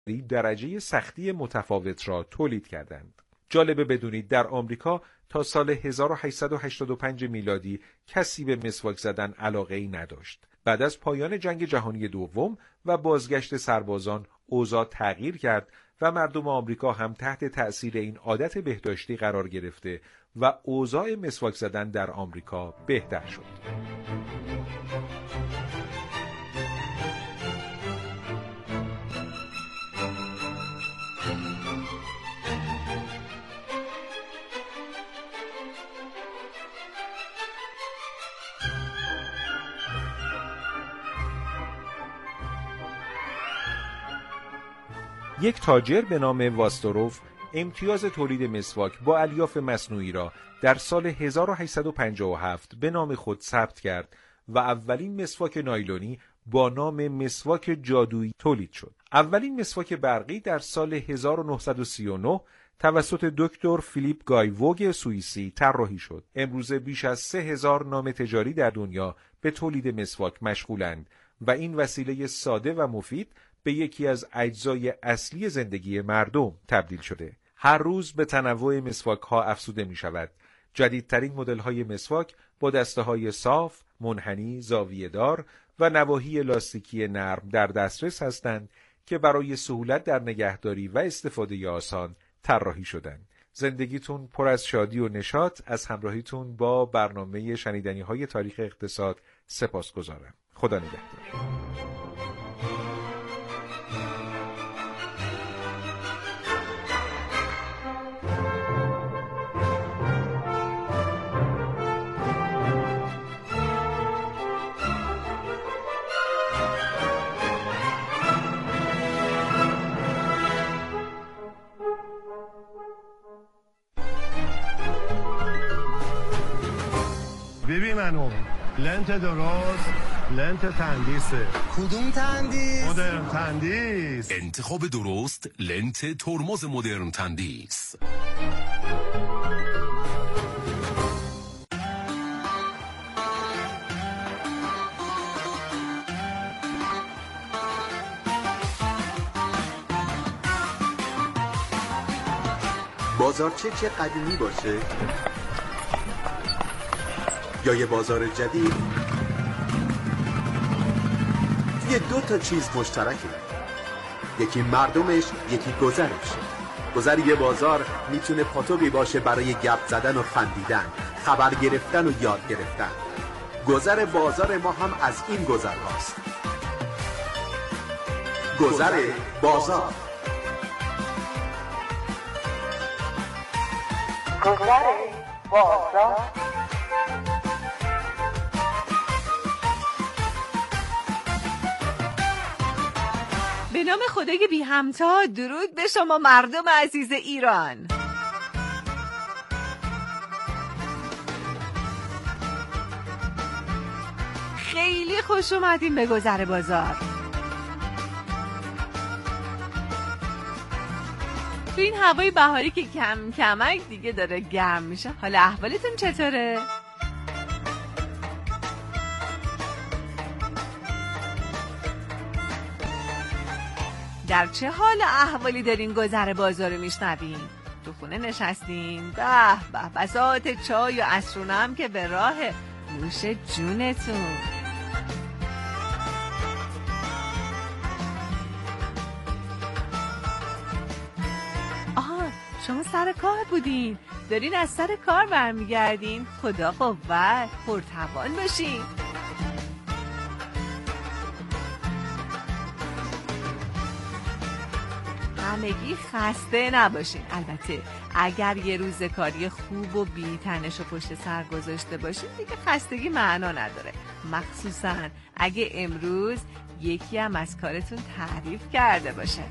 درجه سختی متفاوت را تولید کردند. جالبه بدونید در آمریکا تا سال 1885 میلادی کسی به مسواک زدن علاقه‌ای نداشت. بعد از پایان جنگ جهانی دوم و بازگشت سربازان اوضاع تغییر کرد و مردم آمریکا هم تحت تأثیر این عادت بهداشتی قرار گرفته و اوضاع مسواک زدن در آمریکا بهتر شد. یک تاجر به نام واستروف امتیاز تولید مسواک با الیاف مصنوعی را در سال 1857 به نام خود ثبت کرد و اولین مسواک نایلونی با نام مسواک جادویی تولید شد. اولین مسواک برقی در سال 1939 توسط دکتر فیلیپ گایووگ سوئیسی طراحی شد. امروزه بیش از 3000 نام تجاری در دنیا به تولید مسواک مشغولند و این وسیله ساده و مفید به یکی از اجزای اصلی زندگی مردم تبدیل شده. هر روز به تنوع مسواک ها افزوده می شود. جدیدترین مدل های مسواک با دسته های صاف، منحنی، زاویه دار و نواحی لاستیکی نرم در دسترس هستند که برای سهولت در نگهداری و استفاده آسان طراحی شدند. زندگیتون پر از شادی و نشاط. از همراهیتون با برنامه شنیدنی های تاریخ اقتصاد سپاسگزارم. خدا نگهدار. ببین منو لنت درست، لنت تندیسه. کدوم تندیس؟ مدرن تندیس. انتخاب درست، لنت ترمز مدرن تندیس. بازارچه قدیمی باشه یا یه بازار جدید، یه دو تا چیز مشترکه، یکی مردمش، یکی گذرش. گذر یه بازار میتونه پاتوقی باشه برای گپ زدن و خندیدن، خبر گرفتن و یاد گرفتن. گذر بازار ما هم از این گذر هاست. گذر بازار. گذر بازار. به نام خدای بی همتا، درود به شما مردم عزیز ایران. خیلی خوش اومدین به گذر بازار. تو این هوای بهاری که کم کمک دیگه داره گرم میشه، حالا احوالتون چطوره؟ در چه حال احوالی دارین گذر بازار رو میشنوین؟ تو خونه نشستین؟ به به، بساط چای و عصرونه هم که به راه، نوش جونتون. آها، شما سر کار بودین، دارین از سر کار برمیگردین. خدا قوت، پرتوان باشین. همگی خسته نباشین. البته اگر یه روز کاری خوب و بی تنش و پشت سر گذاشته باشین دیگه خستگی معنا نداره، مخصوصا اگه امروز یکی هم از کارتون تعریف کرده باشه.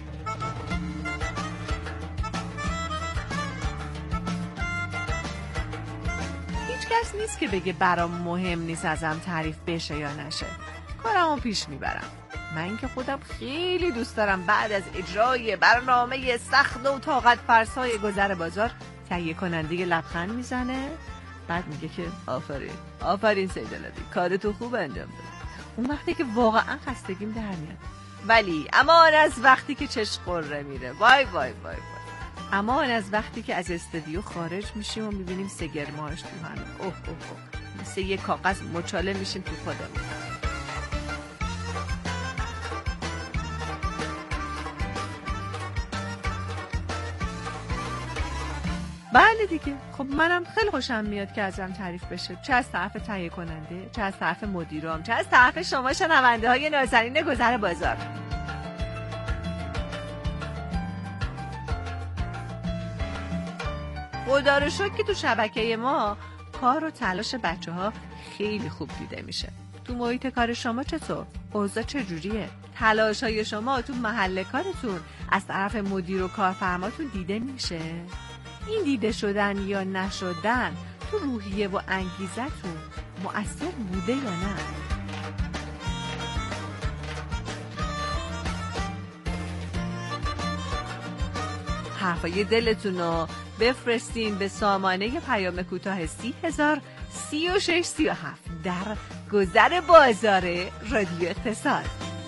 هیچ کس نیست که بگه برام مهم نیست ازم تعریف بشه یا نشه، کارمو پیش میبرم. من که خودم خیلی دوست دارم بعد از اجرای برنامه سخت و طاقت فرسای گذر بازار تهیه کننده لبخند میزنه، بعد میگه که آفرین سیدالعادی، کارتو خوب انجام دادی. اون وقتی که واقعا خستگیم در میاد، ولی امان از وقتی که چشم قره میره. وای وای وای وای. امان از وقتی که از استودیو خارج میشیم و میبینیم سگرماش تو هم. اوه اوه اوه. مثل یه کاغذ مچاله میشیم تو خودمون. بله دیگه. خب منم خیلی خوشم میاد که ازم تعریف بشه، چه از طرف تهیه کننده، چه از طرف مدیرام، چه از طرف شما شنونده های نازنین گذر بازار. خدا رو شکر که تو شبکه ما کار و تلاش بچه‌ها خیلی خوب دیده میشه. تو محیط کار شما چطور؟ اوضاع چجوریه؟ تلاش‌های شما تو محل کارتون از طرف مدیر و کارفرماتون دیده میشه؟ این دیده شدن یا نشدن تو روحیه و انگیزتون مؤثر بوده یا نه؟ حرفای دلتون رو بفرستین به سامانه پیام کوتاه 30,036,37 در گذر بازار رادیو اقتصاد.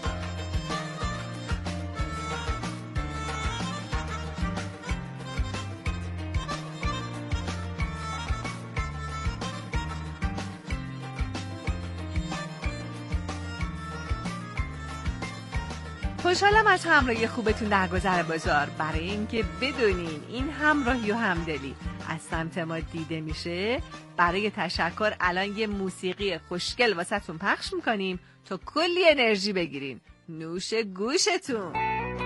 خوشحالم از همراهی خوبتون در گذر بازار. برای اینکه بدونین این همراهی و همدلی از سمت ما دیده میشه، برای تشکر الان یه موسیقی خوشگل واسهتون پخش میکنیم تا کلی انرژی بگیرین. نوش گوشتون.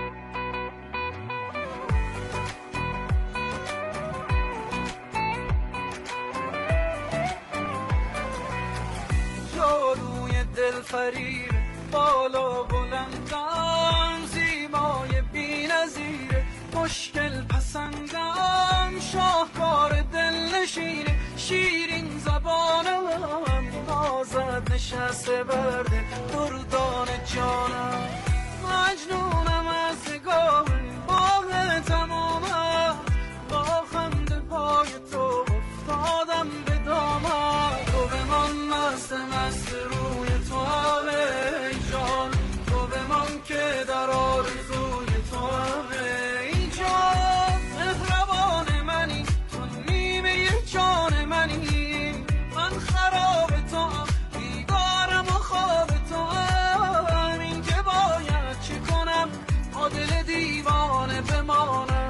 جادوی دلفریب بالا بلندم، زیبای بی‌نظیر مشکل پسندم، شاهکار دلنشین شیرین زبانم، نازت نشسته برده دردان جانم، مجنونم از نگاه باغ تمامم، با خنده پای تو افتادم به دامم، تو بمان مست مست روی تو ای جان، تو بمان که در آرزوی تو ای جان، مهربان منی تو نیمه جان منی، من خراب تو هم بیدارم و خواب تو هم، این که باید چه کنم تا دل دیوانه بمانم،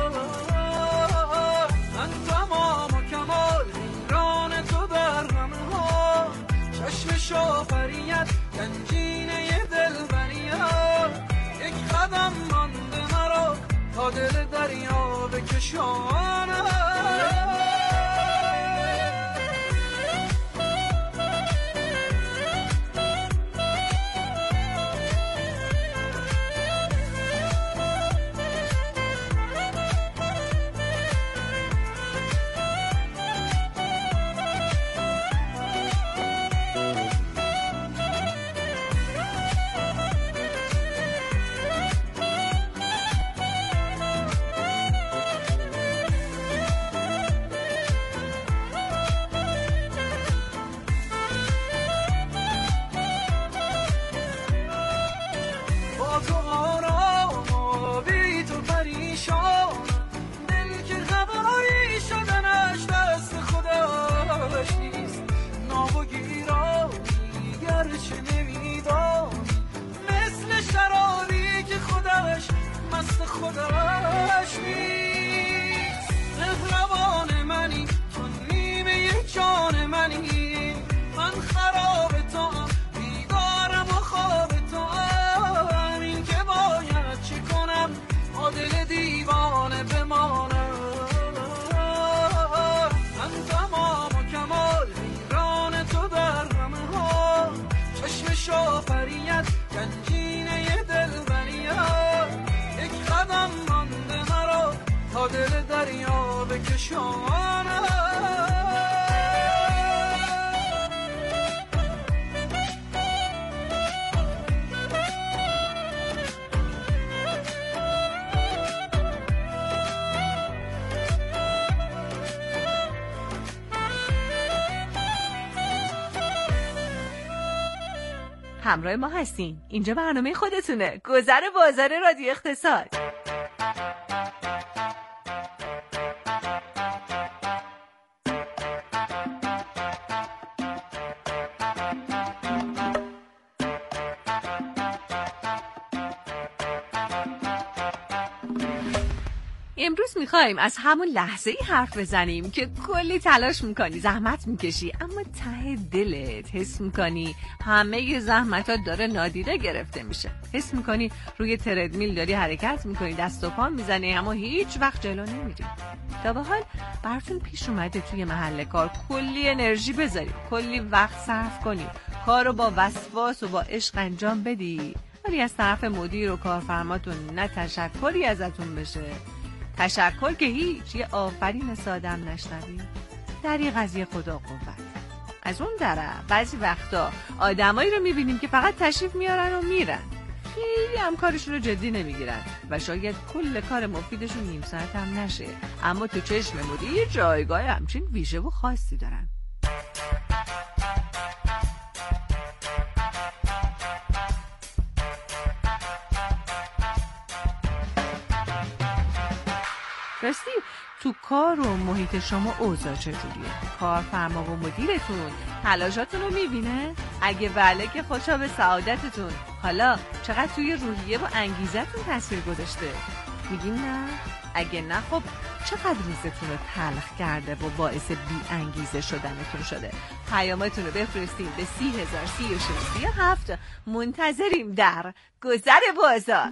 من تمام و کمال حیران تو در همه ها، چشم شافریت گنجینه دلبریت، یک قدم مانده مرا تا دل دریا بکشانم. خودش نیست، مهربان منی تو نیمه جان منی، من خراب تو هم بیدارم و خواب تو هم، این که باید چه کنم با دل دیوانه بمانم، من تمام و کمال حیران تو در همه ها، چشم شافریت گنجینه دلبریت، یک قدم مانده مرا تا دل دریا بکشانم. همراه ما هستین. اینجا برنامه خودتونه، گذر بازار رادیو اقتصاد. امروز میخوایم از همون لحظه ای حرف بزنیم که کلی تلاش میکنی، زحمت میکشی، اما ته دلت حس میکنی همه زحمتات داره نادیده گرفته میشه. حس میکنی روی تردمیل داری حرکت میکنی، دست و پا میزنی، اما هیچ وقت جلو نمیری. تا به حال براتون پیش اومده توی محل کار کلی انرژی بذاری، کلی وقت صرف کنی، کارو با وسواس و با عشق انجام بدی، ولی از طرف مدیر و کارفرماتون نه تشکری ازتون بشه، تشکر که هیچ، یه آفرین سادم نشنوی. در این قضیه خدا قوت. از اون طرف بعضی وقتا آدمایی رو میبینیم که فقط تشریف میارن و میرن، خیلی هم کارشون رو جدی نمیگیرن و شاید کل کار مفیدشون نیم ساعت هم نشه، اما تو چشم مدیر جایگاه همچین ویژه و خاصی دارن. راستی تو کار و محیط شما اوضاع چجوریه؟ کارفرما و مدیرتون تلاشاتون رو میبینه؟ اگه بله که خوشا به سعادتتون. حالا چقدر توی روحیه و انگیزتون تاثیر گذاشته؟ میگین نه؟ اگه نه خب چقدر روزتون رو تلخ کرده و باعث بی انگیزه شدنتون شده؟ پیامتون رو بفرستین به 303637. منتظریم در گذر بازار.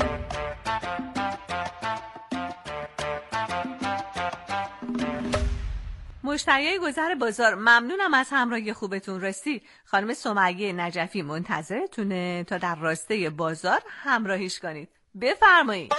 مشتریای گذر بازار، ممنونم از همراهی خوبتون. راستی خانم سمیه نجفی منتظرتونه تا در راسته بازار همراهیش کنید. بفرمایید.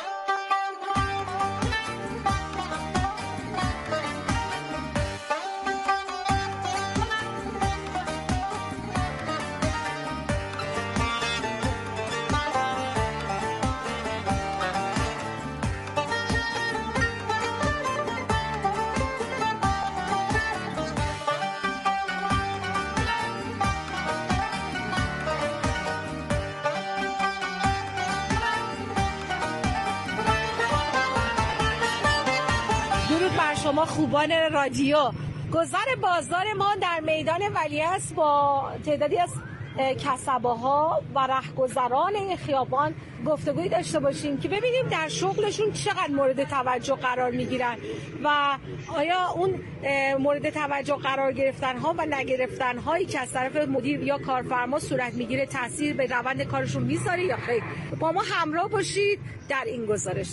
شما خوبان رادیو. گذر بازار ما در میدان ولیعصر با تعدادی از کسبه‌ها و رهگذران این خیابان گفتگویی داشته باشیم که ببینیم در شغلشون چقدر مورد توجه قرار میگیرن و آیا اون مورد توجه قرار گرفتن ها و نگرفتن هایی که از طرف مدیر یا کارفرما صورت میگیره تاثیر به روند کارشون میذاره یا خیر. با ما همراه باشید در این گزارش.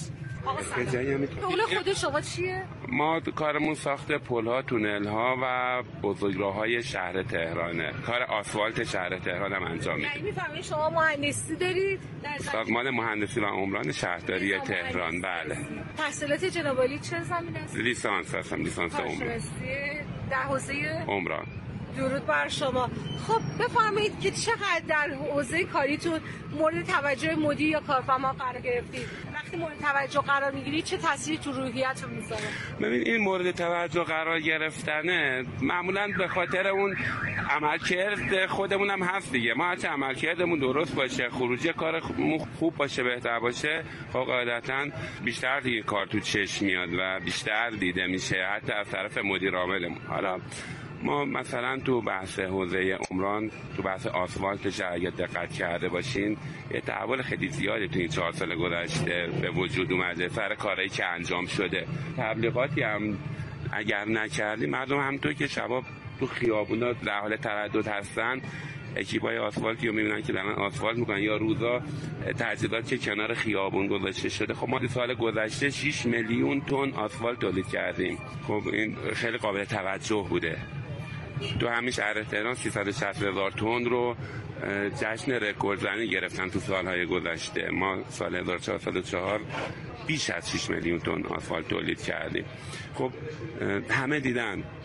شغل خود شما چیه؟ ما کارمون ساخت پل‌ها، تونل‌ها و بزرگراه‌های شهر تهرانه. کار آسفالت شهر تهران هم انجام میدیم. یعنی می‌فهمید شما مهندسی دارید؟ سازمان مهندسی و عمران شهرداری تهران. بله. تحصیلات جناب عالی چه زمینه است؟ لیسانس هستم، لیسانس عمران. در حوزه عمران. درود بر شما. خب بفرمایید که چقدر در حوزه کاریتون مورد توجه مدیر یا کارفرما قرار گرفتید؟ وقتی مورد توجه قرار میگیرید چه تأثیری تو روحیه‌تون میذاره؟ ببین این مورد توجه قرار گرفتنه معمولاً به خاطر اون عملکرد خودمون هم هست دیگه. ما هرچه عملکردمون درست باشه، خروجی کار خوب باشه، بهتر باشه، خب قاعدتاً بیشتر دیگه کار تو چشم میاد و بیشتر دیده میشه حتی از طرف مدیر عاملمون. حالا ما مثلا تو بحث حوزه عمران، تو بحث آسفالت اگه دقت کرده باشین یه تحول خیلی زیادی تو این 4 سال گذشته به وجود اومده سر کارهایی که انجام شده. تبلیغاتی هم اگر نکردیم مردم همونطور که شباب تو خیابونا در حال تردد هستن اکیپای آسفالتی رو میبینن که دارن آسفالت میکنن یا روزا تجهیزات که کنار خیابون گذاشته شده. خب ما سال گذشته 6 میلیون تن آسفالت تولید کردیم. خب این خیلی قابل توجه بوده. تو همین شهر تهران 360,000 تن رو جشن رکوردزنی گرفتن تو سالهای گذشته. ما سال 1404 بیش از 6 میلیون تن آسفالت تولید کردیم. خب همه دیدن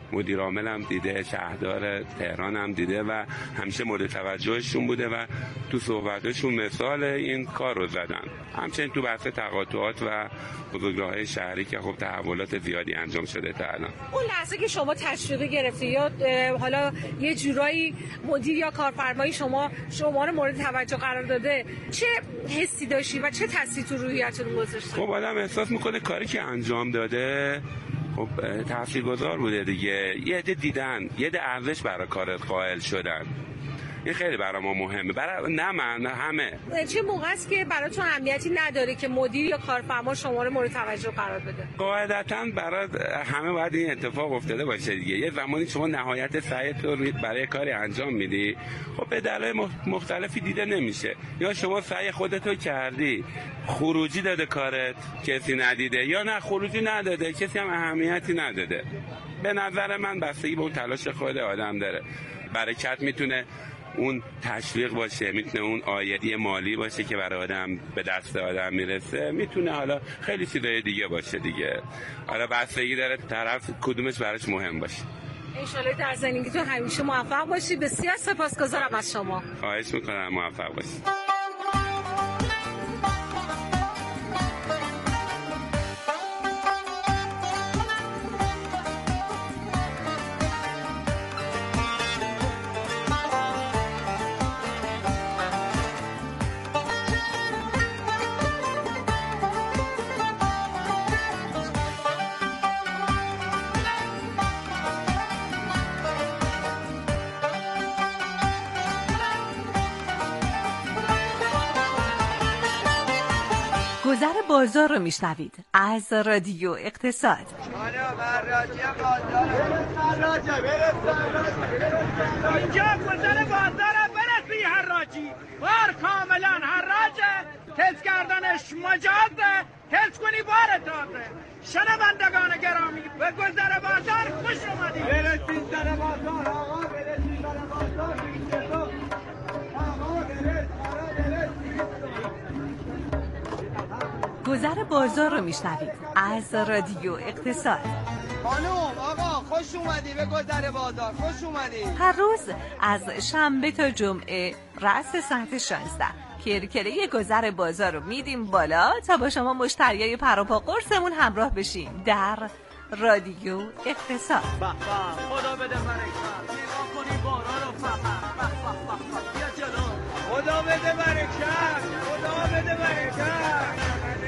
مدیر عامل هم دیده، شهردار تهران هم دیده و همیشه مورد توجهشون بوده و تو صحبتشون مثال این کار رو زدن. همچنین تو بحث تقاطعات و بزرگراه‌های شهری که خب تحولات زیادی انجام شده تا الان. اون لحظه که شما تشویق گرفتی یا حالا یه جورایی مدیر یا کارفرمای شما رو مورد توجه قرار داده، چه حسی داشتی و چه تأثیری تو روحیه‌تون گذاشته؟ خب آدم احساس میکنه کاری که انجام داده خب تاثیرگذار بوده دیگه. یه عده دیدن، یه عده ارزش برای کارت قائل شدن. این خیلی برای ما مهمه، برای نه من همه. چه موقع است که براتون اهمیتی نداره که مدیر یا کارفرما شما رو مورد توجه قرار بده؟ قاعدتاً برای همه باید این اتفاق افتاده باشه دیگه. یه زمانی شما نهایت سعیت رو برای کاری انجام میدی، خب به دلایل مختلفی دیده نمیشه. یا شما سعی خودتو کردی، خروجی داده کارت، کسی ندیده، یا نه خروجی نداده، کسی هم اهمیتی نداده. به نظر من بستگی به اون تلاش خود آدم داره. برکت میتونه اون تشویق باشه، میتونه اون عایدی مالی باشه که برای آدم به دست آدم میرسه، میتونه حالا خیلی چیزای دیگه باشه دیگه. حالا بستگی داره طرف کدومش براش مهم باشه. انشالله در زندگیتون همیشه موفق باشید. بسیار سپاسگزارم از شما. خواهش میکنم، موفق باشید. گذر بازار رو میشنوید از رادیو اقتصاد. اینجا گذر بازار برسی حراجی بار کاملا حراجه، تز کردنش مجازه، تز کنی بار تازه. شنوندگان گرامی به گذر بازار خوش اومدید. برسید در بازار آقا، برسید در بازار گذر بازار رو میشنوید از رادیو اقتصاد. خانم آقا خوش اومدی به گذر بازار، خوش اومدی. هر روز از شنبه تا جمعه رأس ساعت 16 کرکره گذر بازار رو میدیم بالا تا با شما مشتریای پروپا قرصمون همراه بشیم در رادیو اقتصاد. خدا بده برکت، نگاه کنی بارا رو فقط بیا جلو. خدا بده برکت، خدا بده برکت.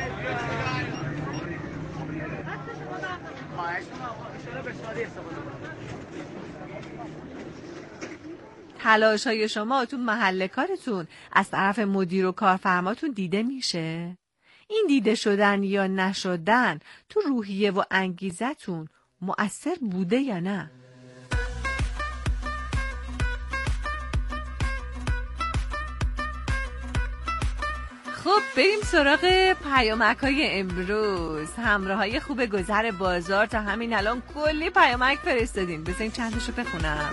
تلاش‌های شما تو محل کارتون از طرف مدیر و کارفرماتون دیده میشه؟ این دیده شدن یا نشدن تو روحیه و انگیزتون مؤثر بوده یا نه؟ خب بریم سراغ پیامک‌های امروز. همراهای خوب گذر بازار تا همین الان کلی پیامک فرستادین. بذارین چندشو بخونم.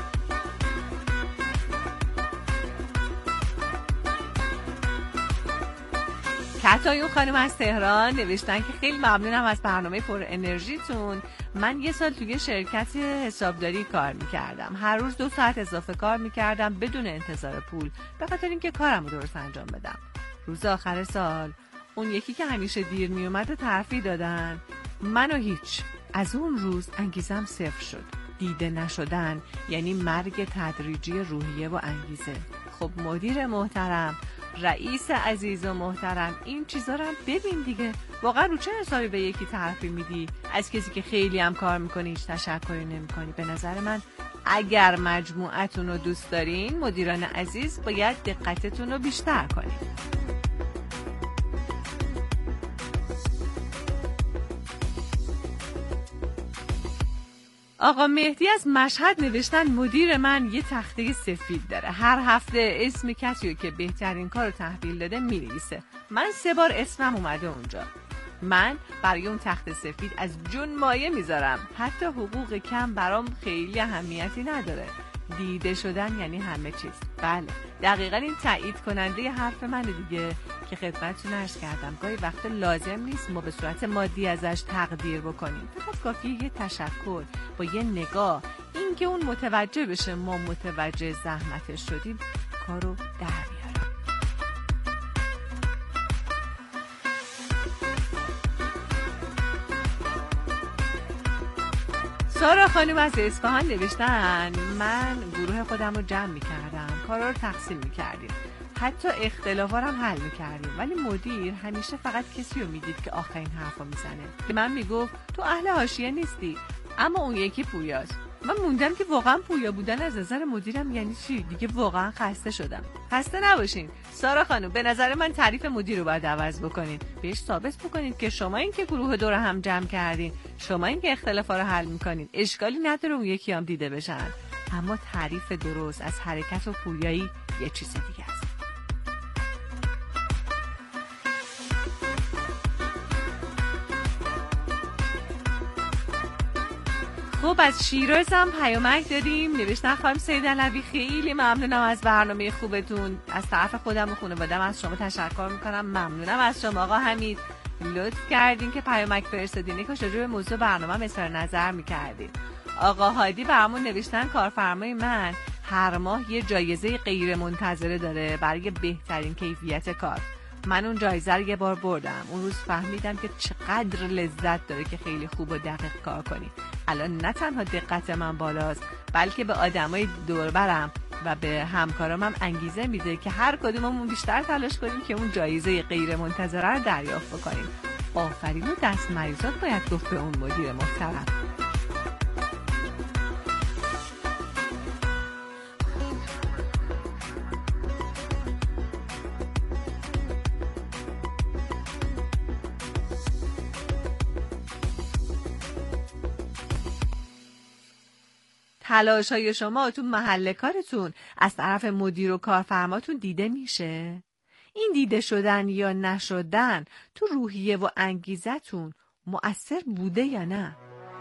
کتایون خانم از تهران نوشتن که خیلی ممنونم از برنامه پر انرژیتون. من 1 سال توی شرکت حسابداری کار میکردم. هر روز 2 ساعت اضافه کار میکردم بدون انتظار پول، به خاطر اینکه کارم رو درست انجام بدم. روز آخر سال اون یکی که همیشه دیر میومد ترفیع دادن. منو هیچ. از اون روز انگیزم صفر شد. دیده نشدن یعنی مرگ تدریجی روحیه و انگیزه. خب مدیر محترم، رئیس عزیز و محترم، این چیزا رو هم ببین دیگه. واقعا رو چه حسابی به یکی ترفیع میدی از کسی که خیلی هم کار میکنه هیچ تشکری نمیکنی؟ به نظر من اگر مجموعتون رو دوست دارین مدیران عزیز باید دقتتون رو بیشتر کنید. آقا مهدی از مشهد نوشتن مدیر من یه تخته سفید داره. هر هفته اسم کسی که بهترین کار رو تحویل داده می‌نویسه. من 3 بار اسمم اومده اونجا. من برای اون تخته سفید از جون مایه میذارم. حتی حقوق کم برام خیلی اهمیتی نداره. دیده شدن یعنی همه چیز. بله دقیقاً این تایید کننده حرف منه دیگه که خدمتتون عرض کردم. گاهی وقت لازم نیست ما به صورت مادی ازش تقدیر بکنیم. فقط کافیه یه تشکر با یه نگاه، اینکه اون متوجه بشه ما متوجه زحمتش شدیم کارو در میاره. سارا خانم از اصفهان نوشتن من گروه خودم رو جمع میکردم، کارا رو تقسیم میکردیم، حتی اختلافا رو هم حل میکردیم، ولی مدیر همیشه فقط کسی رو میدید که آخرین حرفا میزنه. به من میگفت تو اهل حاشیه نیستی، اما اون یکی پویاست. من موندم که واقعا پویا بودن از نظر مدیرم یعنی چی؟ دیگه واقعا خسته شدم. خسته نباشین سارا خانم، به نظر من تعریف مدیر رو باید عوض بکنین، بهش ثابت بکنید که شما این که گروه دور هم جمع کردین، شما این که اختلافا رو حل میکنین، اشکالی نداره اون یکی هم دیده بشن، اما تعریف درست از حرکت و پویایی یه چیز دیگه است. خب از شیراز هم پیامک داریم. نوشتن خانم سید علوی خیلی ممنونم از برنامه خوبتون، از طرف خودم و خانواده‌ام از شما تشکر میکنم. ممنونم از شما آقا حمید، لطف کردین که پیامک فرستادین، کاش راجع به موضوع برنامه اظهار نظر میکردین. آقا هادی برامون نوشتن کارفرمای من هر ماه یه جایزه غیر منتظره داره برای بهترین کیفیت کار. من اون جایزه رو یه بار بردم، اون روز فهمیدم که چقدر لذت داره که خیلی خوب و دقیق کار کنی. الان نه تنها دقت من بالاست، بلکه به آدمای دور برم و به همکارام هم انگیزه میده که هر کدوممون بیشتر تلاش کنیم که اون جایزه غیر منتظره رو دریافت بکنیم. آفرین و دست مریضات باید گفت به اون مدیر محترم. تلاش‌های شما تو محل کارتون از طرف مدیر و کارفرماتون دیده میشه؟ این دیده شدن یا نشدن تو روحیه و انگیزتون مؤثر بوده یا نه؟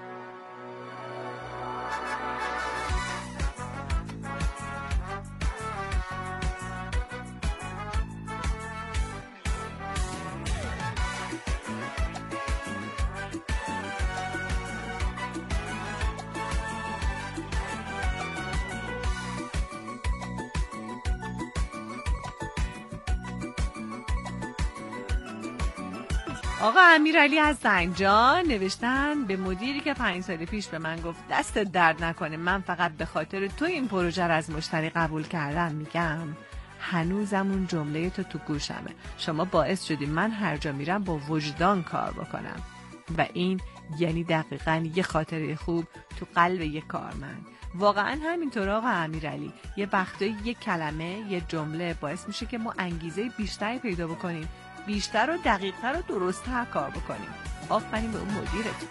آقا امیرعلی از زنجان نوشتن به مدیری که 5 سال پیش به من گفت دست درد نکنه من فقط به خاطر تو این پروژه رو از مشتری قبول کردم، میگم هنوزم اون جمله تو گوشمه. شما باعث شدین من هر جا میرم با وجدان کار بکنم و این یعنی دقیقاً یه خاطره خوب تو قلب یه کارمند. واقعا همینطور آقا امیرعلی، یه وقتایی یه کلمه، یه جمله باعث میشه که ما انگیزه بیشتری پیدا بکنیم، بیشتر و دقیق‌تر و درست‌تر کار بکنیم. آفرین به اون مدیرتون.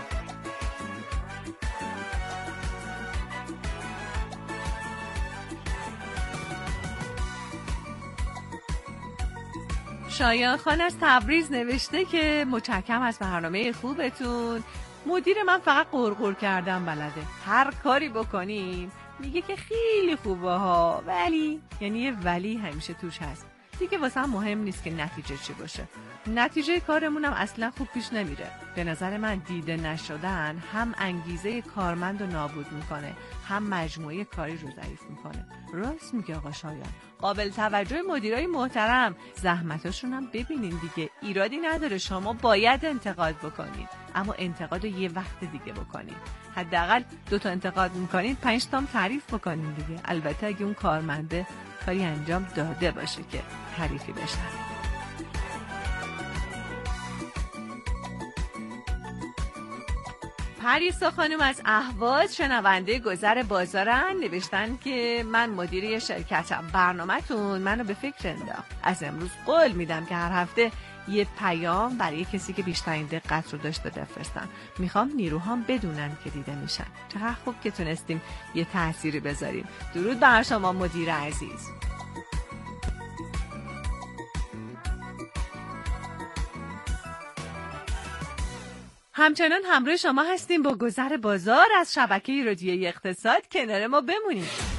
شایان خان از تبریز نوشته که متشکرم از برنامه خوبتون. مدیر من فقط قرقر کردن بلده، هر کاری بکنیم میگه که خیلی خوبه ها، ولی یعنی یه ولی همیشه توش هست. دیگه واسه هم مهم نیست که نتیجه چی باشه. نتیجه کارمونم اصلا خوب پیش نمیره. به نظر من دیده نشدن هم انگیزه کارمند رو نابود میکنه، هم مجموعه کاری رو ضعیف میکنه. راست میگه آقا شایان. قابل توجه مدیرای محترم، زحمتاشون هم ببینین دیگه. ایرادی نداره، شما باید انتقاد بکنید، اما انتقاد رو یه وقت دیگه بکنید. حداقل 2 تا انتقاد میکنید 5 تا هم تعریف بکنید دیگه. البته اگه اون کارمنده کاری انجام داده باشه که تعریفی بشنوید. پریسا خانم از اهواز شنونده گذر بازارن نوشتن که من مدیری شرکتم، برنامه‌تون منو به فکر انداخت. از امروز قول میدم که هر هفته یه پیام برای کسی که بیشترین دقت رو داشته بفرستم. میخوام نیروهام بدونن که دیده میشن. چقدر خوب که تونستیم یه تأثیری بذاریم. درود بر شما مدیر عزیز. همچنان همراه شما هستیم با گذر بازار از شبکه رادیویی اقتصاد. کنار ما بمونید.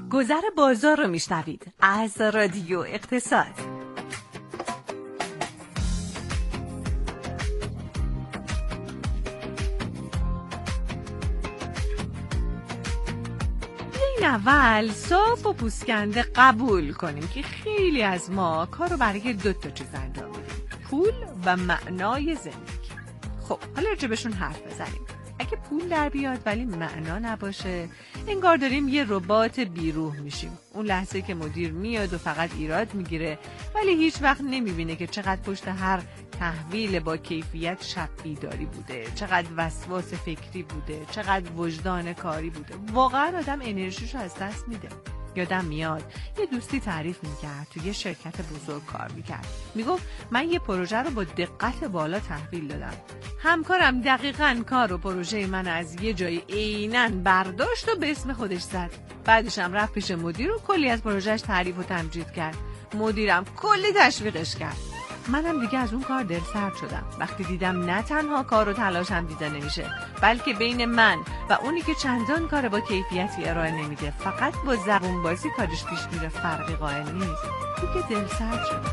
گذر بازار رو میشنوید از رادیو اقتصاد. این اول صاف و پوسکنده قبول کنیم که خیلی از ما کارو برای 2 چیز انجام میدیم: پول و معنای زندگی. خب حالا راجبشون حرف بزنیم. اگه پول در بیاد ولی معنا نباشه، انگار داریم یه ربات بیروح میشیم. اون لحظه که مدیر میاد و فقط ایراد میگیره ولی هیچ وقت نمیبینه که چقدر پشت هر تحویل با کیفیت شب بیداری بوده، چقدر وسواس فکری بوده، چقدر وجدان کاری بوده. واقعا آدم انرژیشو از دست میده. یادم میاد یه دوستی تعریف میکرد تو یه شرکت بزرگ کار میکرد. میگفت من یه پروژه رو با دقت بالا تحویل دادم. همکارم دقیقاً کار و پروژه من از یه جای عیناً برداشت و به اسم خودش زد. بعدش هم رفت پیش مدیر و کلی از پروژهش تعریف و تمجید کرد. مدیرم کلی تشویقش کرد. منم دیگه از اون کار دلسرد شدم وقتی دیدم نه تنها کار و تلاشم دیده نمیشه، بلکه بین من و اونی که چندان کار با کیفیتی ارائه نمیده فقط با زبون بازی کارش پیش میره فرقی قائل نیست. دیگه دلسرد شدم.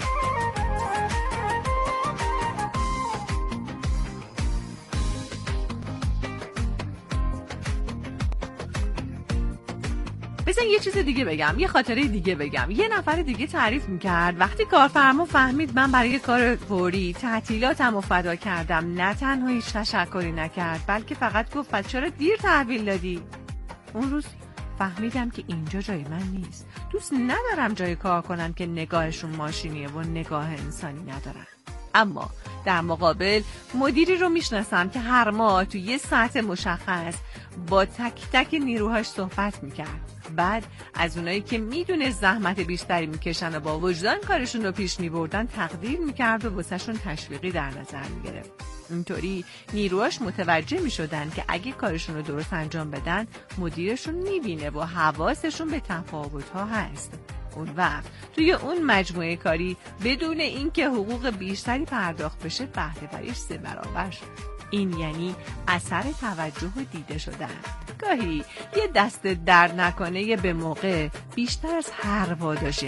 بزن یه چیز دیگه بگم، یه خاطره دیگه بگم. یه نفر دیگه تعریف میکرد وقتی کارفرما فهمید من برای کار فوری تعطیلاتم رو فدا کردم، نه تنها هیچ تشکری نکرد بلکه فقط گفت پس چرا دیر تحویل دادی؟ اون روز فهمیدم که اینجا جای من نیست. دوست ندارم جای کار کنم که نگاهشون ماشینیه و نگاه انسانی ندارن. اما در مقابل مدیری رو میشناسم که هر ماه تو یه ساعت مشخص با تک تک نیروهاش صحبت میکرد. بعد از اونایی که میدونه زحمت بیشتری میکشن و با وجدان کارشون رو پیش میبردن تقدیر میکرد و واسهشون تشویقی در نظر میگرفت. اینطوری نیروهاش متوجه میشدن که اگه کارشون رو درست انجام بدن مدیرشون میبینه و حواسشون به تفاوت‌ها هست. اون وقت توی اون مجموعه کاری بدون اینکه حقوق بیشتری پرداخت بشه بهره‌وریش 3 برابر شد. این یعنی اثر توجه و دیده شدن. گاهی یه دست در نکنه به موقع بیشتر از هر پاداشی